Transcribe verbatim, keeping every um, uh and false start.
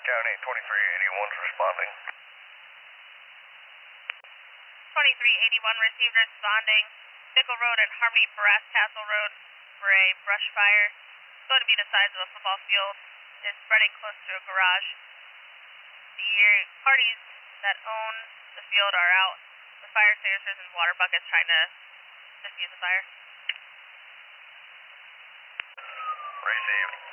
County twenty-three eighty-one's responding. twenty-three eighty-one received responding. Nickel Road and Harmony Brass Castle Road for a brush fire. It's going to be the size of a football field. It's spreading close to a garage. The parties that own the field are out with fire extinguishers and water buckets trying to diffuse the fire. Received.